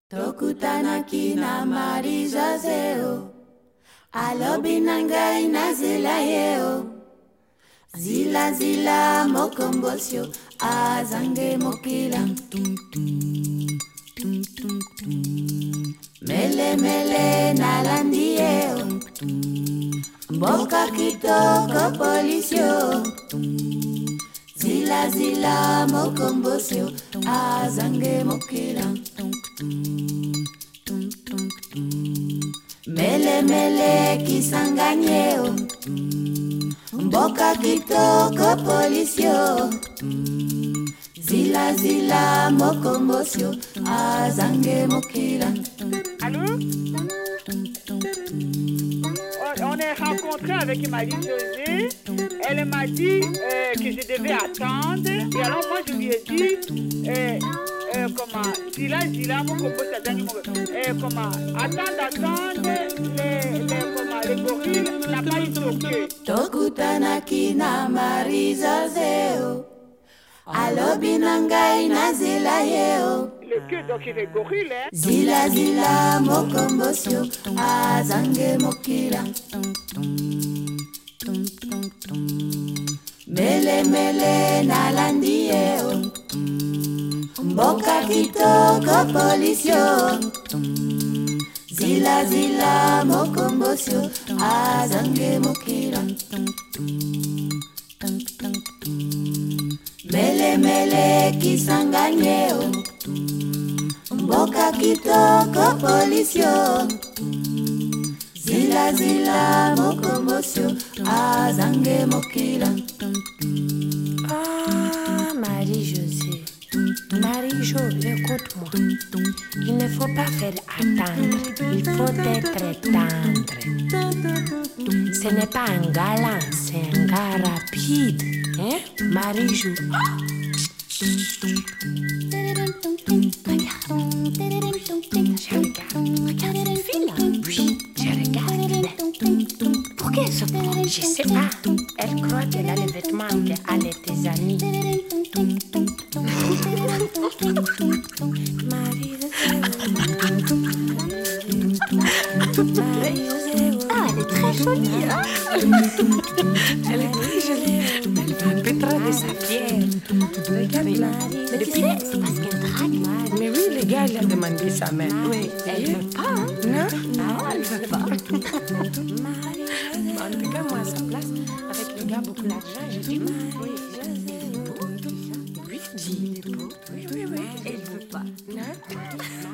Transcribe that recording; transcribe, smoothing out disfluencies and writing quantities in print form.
Tokutanaki na Marie-José, alobi na ngai na zela yeo. Zila zila mokombosio azange mokila. Mele mele nalandi yeo. Mboka kitoko polisio. Zila zila mokombosio azange mokila. Mele mele kisanganyeo. Mboka kitoko polisio. Zila zila mokombosio azange mokila. Allô? On est rencontré avec Marie-José. Elle m'a dit que je devais attendre. Et alors moi je lui ai dit comment zila mokombosio azange mokila. Comment attendre les gorilles n'a pas eu choqué. Tokutanaki na Marie-José, alobi na ngai na zela yeo. Le queue donc il est gorille, hein? Zila zila mokombosio azange mokila. Mele mele nalandi yeo. Mboka kitoko polisio. Zila zila mokombosio azange mokila. Mele mele kisanganyeo. Mboka kitoko polisio. Zila zila mokombosio azange mokila. Ah, Marie-José. Marie-Jo, écoute-moi. Il ne faut pas faire attendre. Il faut être tendre. Ce n'est pas un galant, c'est un gars rapide. Hein, Marie-Jo? Regarde cette fille-là. Oui, je regarde. Pourquoi elle se prend? Je sais pas. Elle croit qu'elle a les vêtements qu'elle est tes amis. Ah, elle est très jolie, hein? Elle est très jolie. Elle fait un peu trop de sa fière. Regarde là. Mais tu sais, c'est parce qu'elle drague. Mais oui, le gars, il a demandé sa main. Oui. Elle veut pas, hein? Non? Non, elle veut pas. En tout cas, moi, à sa place, avec le gars beaucoup d'argent, j'ai dit oui. Oui, dis. Elle veut pas. Non?